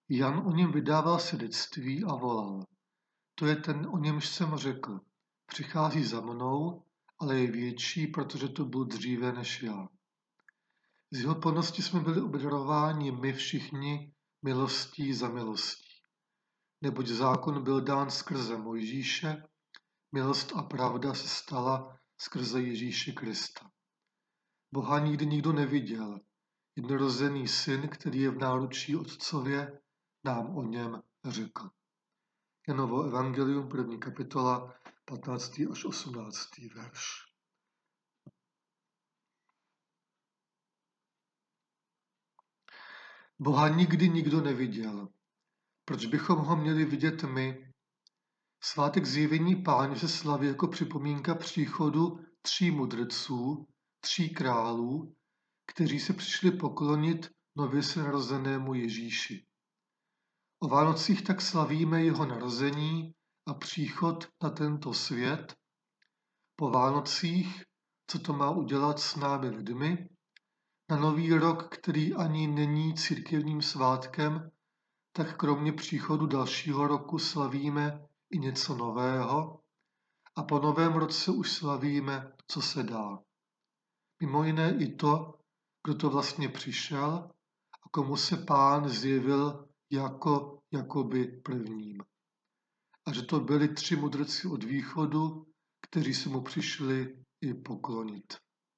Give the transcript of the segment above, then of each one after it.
Jan o něm vydával svědectví a volal. To je ten, o němž jsem řekl. Přichází za mnou, ale je větší, protože to byl dříve než já. Z jeho plnosti jsme byli obdarováni my všichni milostí za milostí. Neboť zákon byl dán skrze Mojžíše, milost a pravda se stala skrze Ježíše Krista. Boha nikdy nikdo neviděl. Jednorozený syn, který je v náručí otcově, nám o něm řekl. Janovo evangelium, 1. kapitola, 15. až 18. verš. Boha nikdy nikdo neviděl. Proč bychom ho měli vidět my? Svátek zjevení Páně se slaví jako připomínka příchodu 3 mudrců, 3 králů, kteří se přišli poklonit nově se narozenému Ježíši. O Vánocích tak slavíme jeho narození a příchod na tento svět. Po Vánocích, co to má udělat s námi lidmi, na Nový rok, který ani není církevním svátkem, tak kromě příchodu dalšího roku slavíme i něco nového a po Novém roce už slavíme, co se dá. Mimo jiné i to, kdo to vlastně přišel a komu se Pán zjevil jakoby prvním. A že to byli 3 mudrci od východu, kteří se mu přišli i poklonit.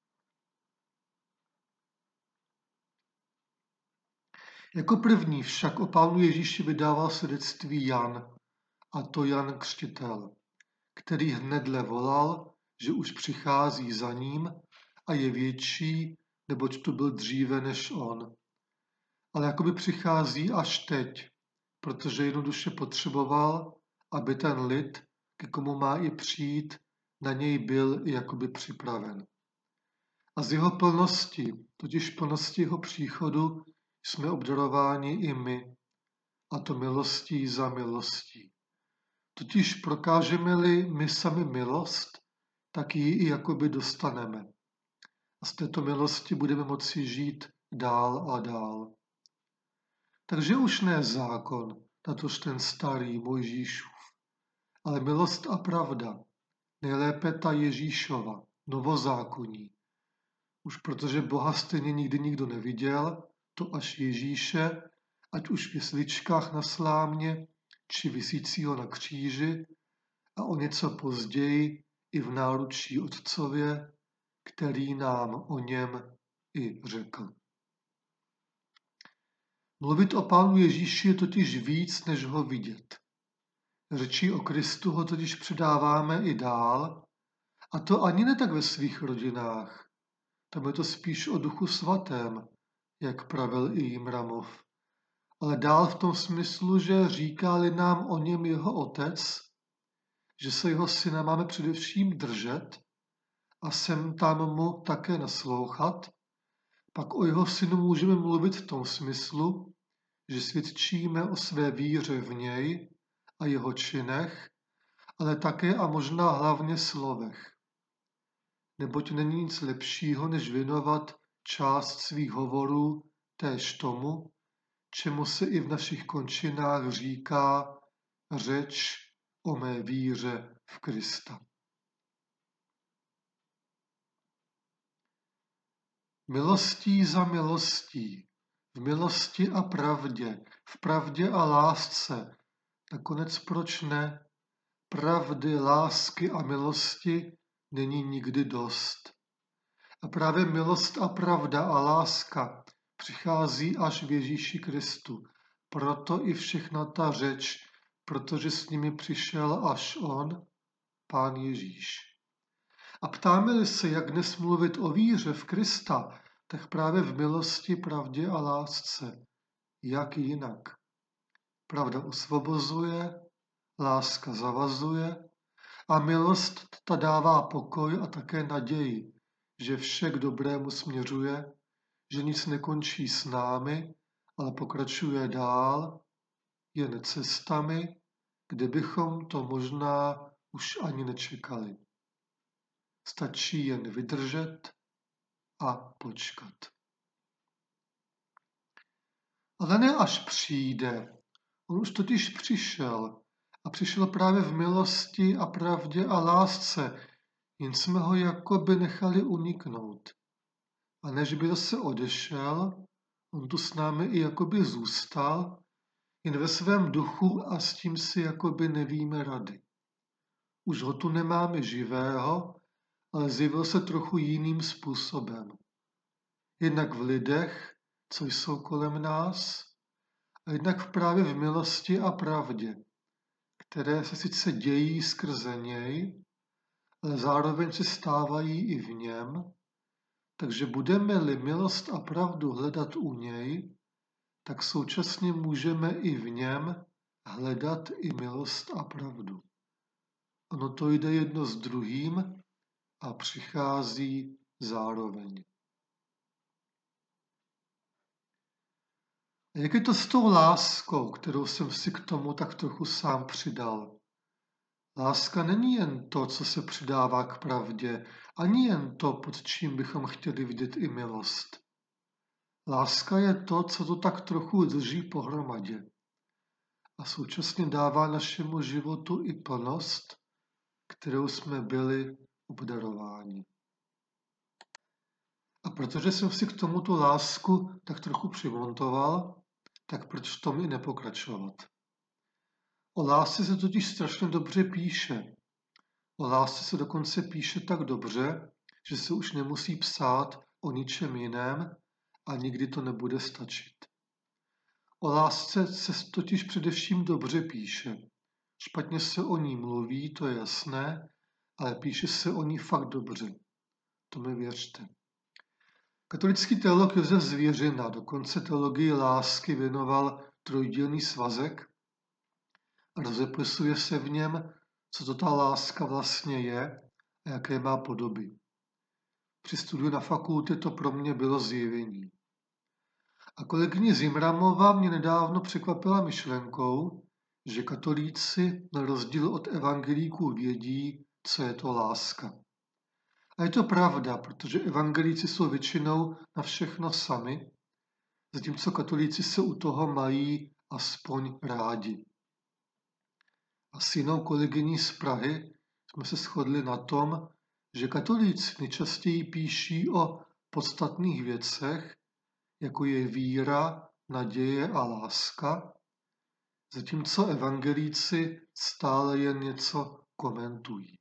Jako první však o Pánu Ježíši vydával svědectví Jan, a to Jan Křtitel, který hnedle volal, že už přichází za ním a je větší, neboť tu byl dříve než on. Ale jakoby přichází až teď, protože jednoduše potřeboval, aby ten lid, ke komu má i přijít, na něj byl jakoby připraven. A z jeho plnosti, totiž plnosti jeho příchodu, jsme obdarováni i my, a to milostí za milostí. Totiž prokážeme-li my sami milost, tak ji i jakoby dostaneme. A z této milosti budeme moci žít dál a dál. Takže už ne zákon, natož ten starý Mojžíšův, ale milost a pravda, nejlépe ta Ježíšova, novozákonní. Už protože Boha stejně nikdy nikdo neviděl, to až Ježíše, ať už v jesličkách na slámě, či visícího na kříži, a o něco později i v náručí otcově, který nám o něm i řekl. Mluvit o Pánu Ježíši je totiž víc, než ho vidět. Řečí o Kristu ho totiž předáváme i dál, a to ani ne tak ve svých rodinách. Tam je to spíš o Duchu Svatém, jak pravil i Jimramov. Ale dál v tom smyslu, že říká-li nám o něm jeho otec, že se jeho syna máme především držet a sem tam mu také naslouchat, pak o jeho synu můžeme mluvit v tom smyslu, že svědčíme o své víře v něj a jeho činech, ale také a možná hlavně slovech. Neboť není nic lepšího, než věnovat část svých hovorů též tomu, čemu se i v našich končinách říká řeč o mé víře v Krista. Milostí za milostí, v milosti a pravdě, v pravdě a lásce, nakonec proč ne? Pravdy, lásky a milosti není nikdy dost. A právě milost a pravda a láska přichází až v Ježíši Kristu. Proto i všechna ta řeč, protože s nimi přišel až on, Pán Ježíš. A ptáme-li se, jak dnes mluvit o víře v Krista, tak právě v milosti, pravdě a lásce. Jak jinak? Pravda osvobozuje, láska zavazuje a milost ta dává pokoj a také naději, že vše k dobrému směřuje, že nic nekončí s námi, ale pokračuje dál, jen cestami, kde bychom to možná už ani nečekali. Stačí jen vydržet a počkat. Ale ne až přijde, On už totiž přišel a přišel právě v milosti a pravdě a lásce, jen jsme ho jakoby nechali uniknout. A než by zase odešel, on tu s námi i jakoby zůstal, jen ve svém duchu a s tím si jakoby nevíme rady. Už ho tu nemáme živého, ale zjevil se trochu jiným způsobem. Jednak v lidech, co jsou kolem nás, a jednak právě v milosti a pravdě, které se sice dějí skrze něj, ale zároveň se stávají i v něm, takže budeme-li milost a pravdu hledat u něj, tak současně můžeme i v něm hledat i milost a pravdu. Ono to jde jedno s druhým a přichází zároveň. A jak je to s tou láskou, kterou jsem si k tomu tak trochu sám přidal? Láska není jen to, co se přidává k pravdě, ani jen to, pod čím bychom chtěli vidět i milost. Láska je to, co to tak trochu drží pohromadě a současně dává našemu životu i plnost, kterou jsme byli obdarováni. A protože jsem si k tomu tu lásku tak trochu přimontoval, tak proč v tom i nepokračovat? O lásce se totiž strašně dobře píše. O lásce se dokonce píše tak dobře, že se už nemusí psát o ničem jiném a nikdy to nebude stačit. O lásce se totiž především dobře píše. Špatně se o ní mluví, to je jasné, ale píše se o ní fakt dobře. To mi věřte. Katolický teolog Josef Zvěřina dokonce teologii lásky věnoval trojdílný svazek a rozepisuje se v něm, co to ta láska vlastně je a jaké má podoby. Při studiu na fakultě to pro mě bylo zjevení. A kolegyně Zimramová mě nedávno překvapila myšlenkou, že katolíci na rozdíl od evangelíků vědí, co je to láska. A je to pravda, protože evangelíci jsou většinou na všechno sami, zatímco katolíci se u toho mají aspoň rádi. A s jinou kolegyní z Prahy jsme se shodli na tom, že katolíci nejčastěji píší o podstatných věcech, jako je víra, naděje a láska, zatímco evangelíci stále jen něco komentují.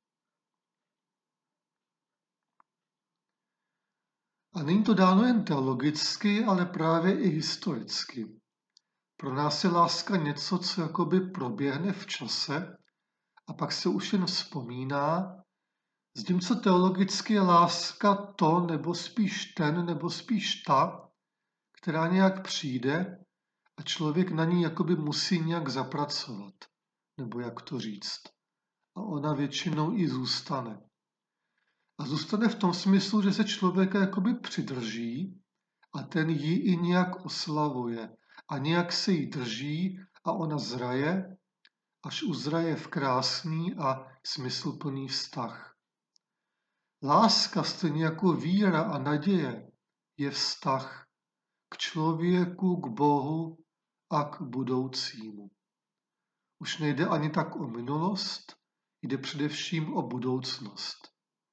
A není to dáno jen teologicky, ale právě i historicky. Pro nás je láska něco, co jakoby proběhne v čase a pak se už jen vzpomíná, zatímco teologicky je láska to, nebo spíš ten, nebo spíš ta, která nějak přijde a člověk na ní jakoby musí nějak zapracovat, nebo jak to říct. A ona většinou i zůstane. A zůstane v tom smyslu, že se člověka jakoby přidrží a ten ji i nějak oslavuje a nějak se jí drží a ona zraje, až uzraje v krásný a smysluplný vztah. Láska, stejně jako víra a naděje, je vztah k člověku, k Bohu a k budoucímu. Už nejde ani tak o minulost, jde především o budoucnost.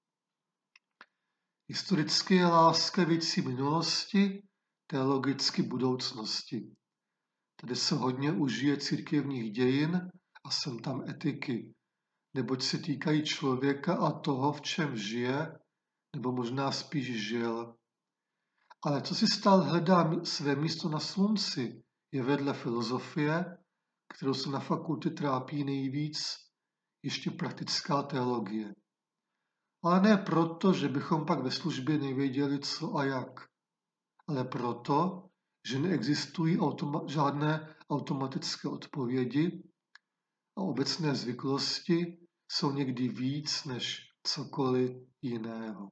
Historicky je láska věcí minulosti, teologicky budoucnosti. Tady se hodně užije církevních dějin a sem tam etiky, neboť se týkají člověka a toho, v čem žije, nebo možná spíš žil. Ale co si stál hledá své místo na slunci, je vedle filozofie, kterou se na fakultě trápí nejvíc, ještě praktická teologie. Ale ne proto, že bychom pak ve službě nevěděli co a jak, ale proto, že neexistují žádné automatické odpovědi a obecné zvyklosti jsou někdy víc než cokoliv jiného.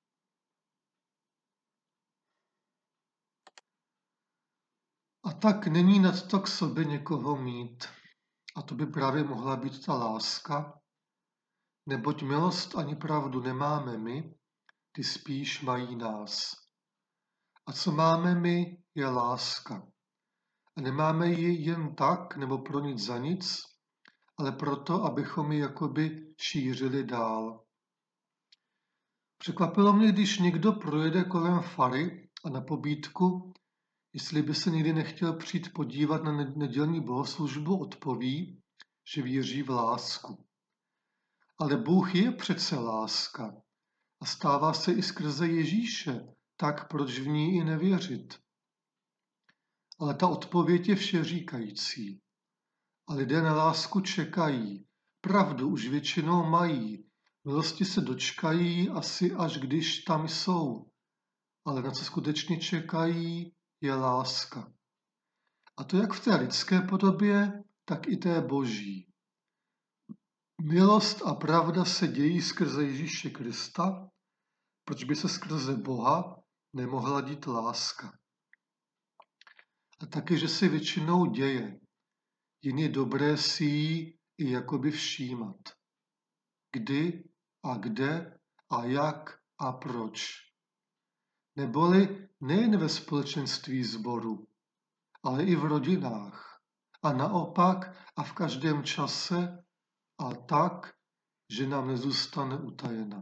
A tak není nad to k sobě někoho mít. A to by právě mohla být ta láska, neboť milost ani pravdu nemáme my, ty spíš mají nás. A co máme my, je láska. A nemáme ji jen tak nebo pro nic za nic, ale proto, abychom ji jakoby šířili dál. Překvapilo mě, když někdo projede kolem fary a na pobídku, jestli by se někdy nechtěl přijít podívat na nedělní bohoslužbu, odpoví, že věří v lásku. Ale Bůh je přece láska a stává se i skrze Ježíše, tak proč v ní i nevěřit? Ale ta odpověď je všeříkající. A lidé na lásku čekají, pravdu už většinou mají, milosti se dočkají asi až když tam jsou. Ale na co skutečně čekají, je láska. A to jak v té lidské podobě, tak i té boží. Milost a pravda se dějí skrze Ježíše Krista, proč by se skrze Boha nemohla dít láska? A taky, že se většinou děje. Jen je dobré si ji i jakoby všímat. Kdy a kde a jak a proč. Neboli nejen ve společenství sboru, ale i v rodinách. A naopak a v každém čase a tak, že nám nezůstane utajena.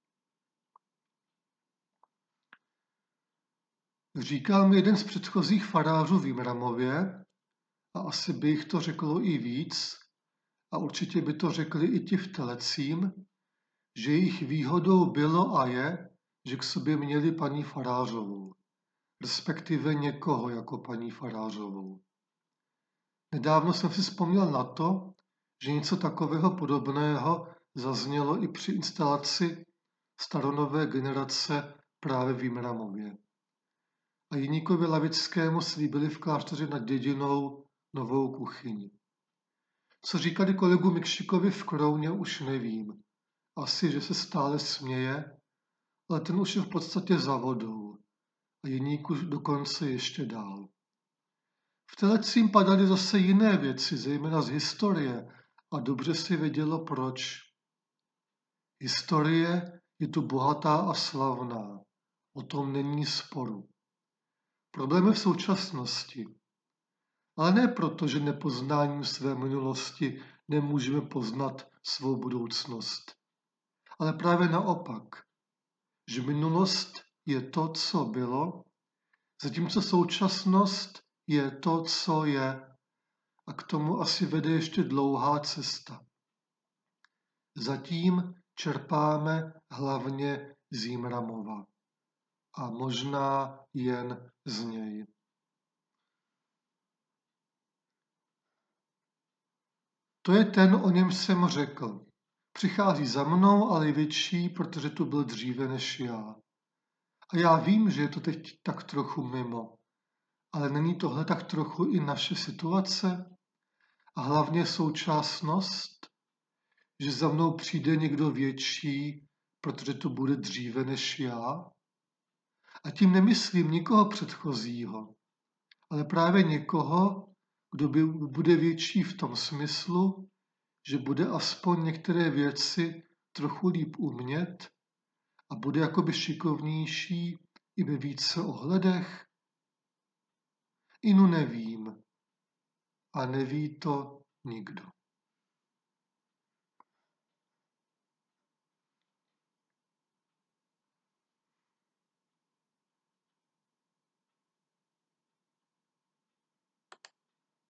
Říkal mi jeden z předchozích farářů v Jimramově, a asi by jich to řeklo i víc, a určitě by to řekli i ti v Telecím, že jejich výhodou bylo a je, že k sobě měli paní farářovou, respektive někoho jako paní farářovou. Nedávno jsem si vzpomněl na to, že něco takového podobného zaznělo i při instalaci staronové generace právě v Jimramově. A Jiníkovi Lavickému slíbili v klášteře nad Dědinou novou kuchyni. Co říkali kolegu Mikšíkovi v Krouně, už nevím. Asi, že se stále směje, ale ten už je v podstatě za vodou a Jeníku dokonce ještě dál. V Telecím padaly zase jiné věci, zejména z historie, a dobře si vědělo proč. Historie je tu bohatá a slavná, o tom není sporu. Problém je v současnosti. Ale ne proto, že nepoznáním své minulosti nemůžeme poznat svou budoucnost. Ale právě naopak, že minulost je to, co bylo, zatímco současnost je to, co je. A k tomu asi vede ještě dlouhá cesta. Zatím čerpáme hlavně z Jimramova a možná jen z něj. To je ten, o něm jsem řekl. Přichází za mnou, ale je větší, protože tu byl dříve než já. A já vím, že je to teď tak trochu mimo. Ale není tohle tak trochu i naše situace? A hlavně současnost? Že za mnou přijde někdo větší, protože to bude dříve než já? A tím nemyslím nikoho předchozího, ale právě někoho, kdo bude větší v tom smyslu, že bude aspoň některé věci trochu líp umět a bude jakoby šikovnější i ve více ohledech? Inu nevím. A neví to nikdo.